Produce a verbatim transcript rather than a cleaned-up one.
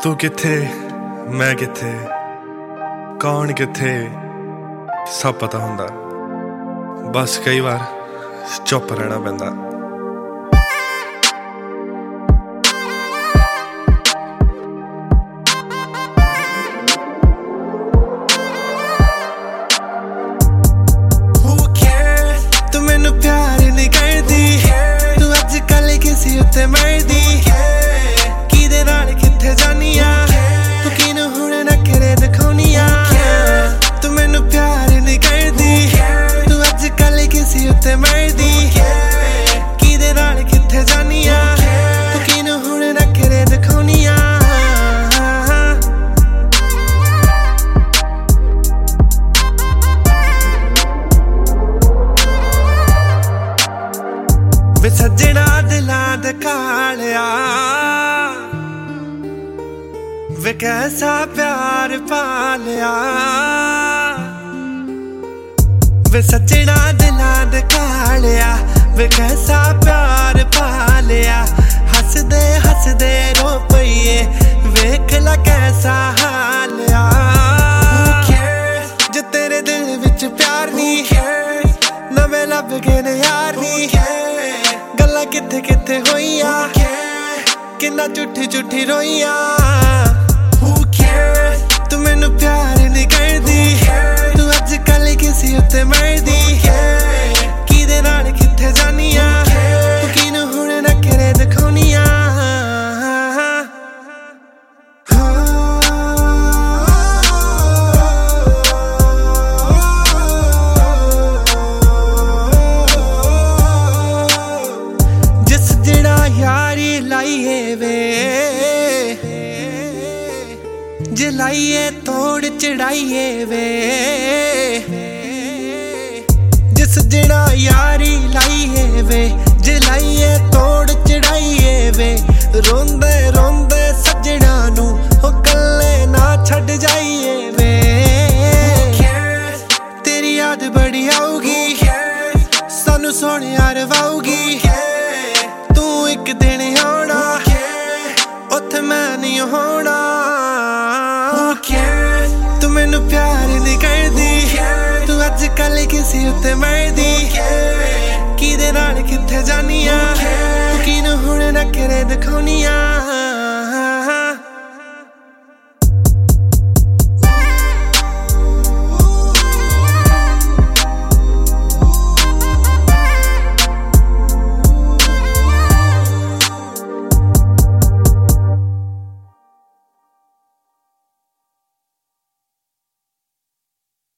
तू किथे मैं किथे कौन किथे सब पता हुंदा, बस कई बार चुप रहना पैंदा। तू मैनू प्यार नहीं करदी, तू अजकल किसी उत्ते मरदी, किदे नाल किथे जानी आ, तू किनू हुण नखरे दिखाउनी आ। तू मैनू प्यार नहीं करदी, तू अजकल किसी उत्ते मरदी, किदे नाल किथे जानी आ, तू किनू हुण नखरे दिखाउनी आ। वे सज्जणा दिलां दे कालिया, वे कैसा प्यार पालिया, वे सज्जणा दिलां दे कालिया, वे कैसा प्यार पालिया। हसदे हसदे रो पईए, वेख ला कैसा हालिया। जे तेरे दिल विच प्यार नी, नवें लब गए ने यार नी, गल्लां किथे किथे होईया, किन्ना झूठी झूठी रोईया। तू मैनू प्यार नहीं करदी, तू अजकल किसी उत्ते मरदी, किदे नाल किथे जानी आ, तू किनू हुण नखरे दिखाउनी आ। जिस जेड़ा यारी लाईए वे, जे लाइए तोड़ चढ़ाइए वे, जिस जेड़ा यारी लाइए वे, जे लाइए तोड़ चढ़ाइए वे। रोंदे रोंदे सजना नू हो कल्ले ना छड़ जाइए वे। तेरी याद बड़ी आऊगी, सानू सोहणिया रवाऊगी, तू एक दिन आउणा, उत्थे मैं नहीं होना। तू मैनू प्यार नहीं करदी, तू अजकल किसी उत्ते मरदी, किदे नाल किथे जानी आ, तू किनू हुण नखरे दिखाउनी आ।